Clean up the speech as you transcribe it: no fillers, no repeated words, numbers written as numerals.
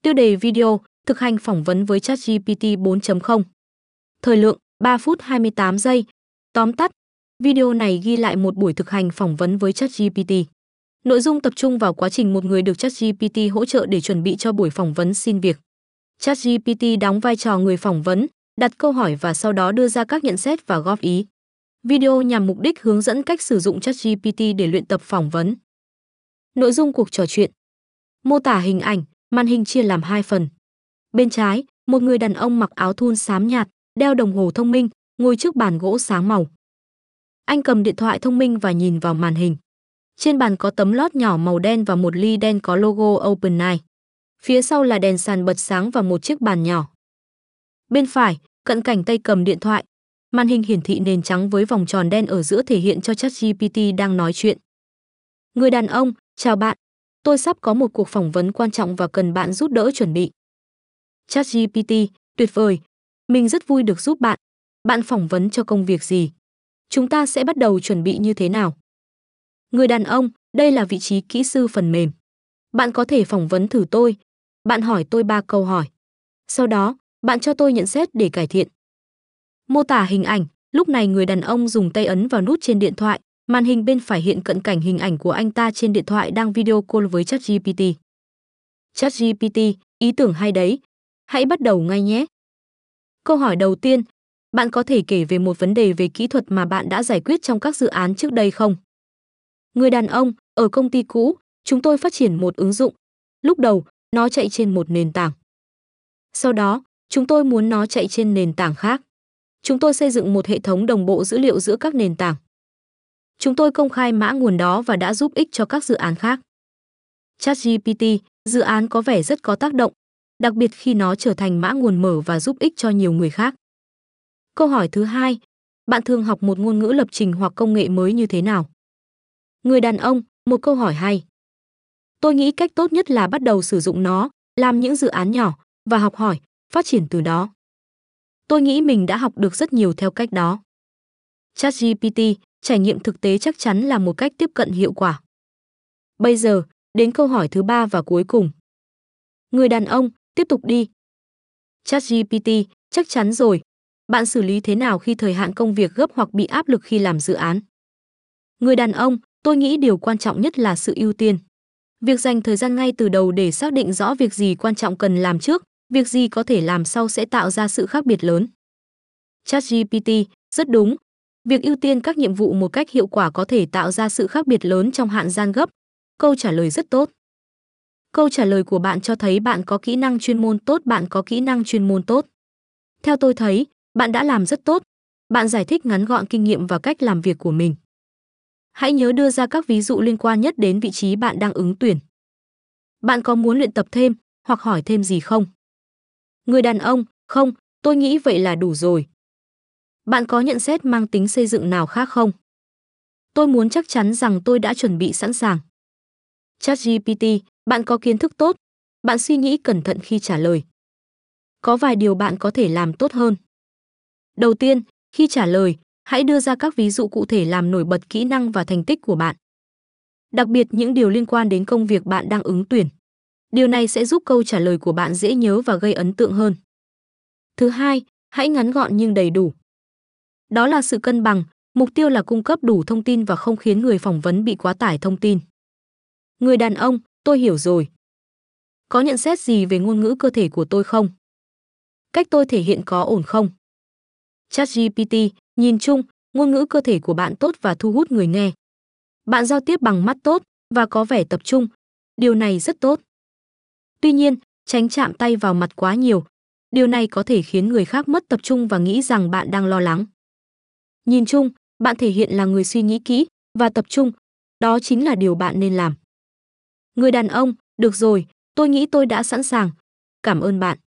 Tiêu đề video: thực hành phỏng vấn với ChatGPT 4.0. Thời lượng: 3 phút 28 giây. Tóm tắt: video này ghi lại một buổi thực hành phỏng vấn với ChatGPT. Nội dung tập trung vào quá trình một người được ChatGPT hỗ trợ để chuẩn bị cho buổi phỏng vấn xin việc. ChatGPT đóng vai trò người phỏng vấn, đặt câu hỏi và sau đó đưa ra các nhận xét và góp ý. Video nhằm mục đích hướng dẫn cách sử dụng ChatGPT để luyện tập phỏng vấn. Nội dung cuộc trò chuyện. Mô tả hình ảnh, màn hình chia làm 2 phần. Bên trái, một người đàn ông mặc áo thun xám nhạt, đeo đồng hồ thông minh, ngồi trước bàn gỗ sáng màu. Anh cầm điện thoại thông minh và nhìn vào màn hình. Trên bàn có tấm lót nhỏ màu đen và một ly đen có logo OpenAI. Phía sau là đèn sàn bật sáng và một chiếc bàn nhỏ. Bên phải, cận cảnh tay cầm điện thoại. Màn hình hiển thị nền trắng với vòng tròn đen ở giữa thể hiện cho ChatGPT đang nói chuyện. Người đàn ông: chào bạn, tôi sắp có một cuộc phỏng vấn quan trọng và cần bạn giúp đỡ chuẩn bị. ChatGPT: tuyệt vời, mình rất vui được giúp bạn. Bạn phỏng vấn cho công việc gì? Chúng ta sẽ bắt đầu chuẩn bị như thế nào? Người đàn ông: đây là vị trí kỹ sư phần mềm. Bạn có thể phỏng vấn thử tôi. Bạn hỏi tôi 3 câu hỏi. Sau đó, bạn cho tôi nhận xét để cải thiện. Mô tả hình ảnh: lúc này người đàn ông dùng tay ấn vào nút trên điện thoại. Màn hình bên phải hiện cận cảnh hình ảnh của anh ta trên điện thoại đang video call với ChatGPT. ChatGPT: ý tưởng hay đấy. Hãy bắt đầu ngay nhé. Câu hỏi đầu tiên: bạn có thể kể về một vấn đề về kỹ thuật mà bạn đã giải quyết trong các dự án trước đây không? Người đàn ông: ở công ty cũ, chúng tôi phát triển một ứng dụng. Lúc đầu, nó chạy trên một nền tảng. Sau đó, chúng tôi muốn nó chạy trên nền tảng khác. Chúng tôi xây dựng một hệ thống đồng bộ dữ liệu giữa các nền tảng. Chúng tôi công khai mã nguồn đó và đã giúp ích cho các dự án khác. ChatGPT: dự án có vẻ rất có tác động, đặc biệt khi nó trở thành mã nguồn mở và giúp ích cho nhiều người khác. Câu hỏi thứ hai: bạn thường học một ngôn ngữ lập trình hoặc công nghệ mới như thế nào? Người đàn ông: một câu hỏi hay. Tôi nghĩ cách tốt nhất là bắt đầu sử dụng nó, làm những dự án nhỏ và học hỏi, phát triển từ đó. Tôi nghĩ mình đã học được rất nhiều theo cách đó. ChatGPT: trải nghiệm thực tế chắc chắn là một cách tiếp cận hiệu quả. Bây giờ, đến câu hỏi thứ 3 và cuối cùng. Người đàn ông: tiếp tục đi. ChatGPT: chắc chắn rồi. Bạn xử lý thế nào khi thời hạn công việc gấp hoặc bị áp lực khi làm dự án? Người đàn ông: tôi nghĩ điều quan trọng nhất là sự ưu tiên. Việc dành thời gian ngay từ đầu để xác định rõ việc gì quan trọng cần làm trước, việc gì có thể làm sau sẽ tạo ra sự khác biệt lớn. ChatGPT: rất đúng. Việc ưu tiên các nhiệm vụ một cách hiệu quả có thể tạo ra sự khác biệt lớn trong hạn gian gấp. Câu trả lời rất tốt. Câu trả lời của bạn cho thấy bạn có kỹ năng chuyên môn tốt, bạn có kỹ năng chuyên môn tốt. Theo tôi thấy, bạn đã làm rất tốt. Bạn giải thích ngắn gọn kinh nghiệm và cách làm việc của mình. Hãy nhớ đưa ra các ví dụ liên quan nhất đến vị trí bạn đang ứng tuyển. Bạn có muốn luyện tập thêm hoặc hỏi thêm gì không? Người đàn ông: không, tôi nghĩ vậy là đủ rồi. Bạn có nhận xét mang tính xây dựng nào khác không? Tôi muốn chắc chắn rằng tôi đã chuẩn bị sẵn sàng. ChatGPT: bạn có kiến thức tốt. Bạn suy nghĩ cẩn thận khi trả lời. Có vài điều bạn có thể làm tốt hơn. Đầu tiên, khi trả lời, hãy đưa ra các ví dụ cụ thể làm nổi bật kỹ năng và thành tích của bạn. Đặc biệt những điều liên quan đến công việc bạn đang ứng tuyển. Điều này sẽ giúp câu trả lời của bạn dễ nhớ và gây ấn tượng hơn. Thứ hai, hãy ngắn gọn nhưng đầy đủ. Đó là sự cân bằng, mục tiêu là cung cấp đủ thông tin và không khiến người phỏng vấn bị quá tải thông tin. Người đàn ông: tôi hiểu rồi. Có nhận xét gì về ngôn ngữ cơ thể của tôi không? Cách tôi thể hiện có ổn không? ChatGPT: nhìn chung, ngôn ngữ cơ thể của bạn tốt và thu hút người nghe. Bạn giao tiếp bằng mắt tốt và có vẻ tập trung. Điều này rất tốt. Tuy nhiên, tránh chạm tay vào mặt quá nhiều. Điều này có thể khiến người khác mất tập trung và nghĩ rằng bạn đang lo lắng. Nhìn chung, bạn thể hiện là người suy nghĩ kỹ và tập trung. Đó chính là điều bạn nên làm. Người đàn ông: được rồi, tôi nghĩ tôi đã sẵn sàng. Cảm ơn bạn.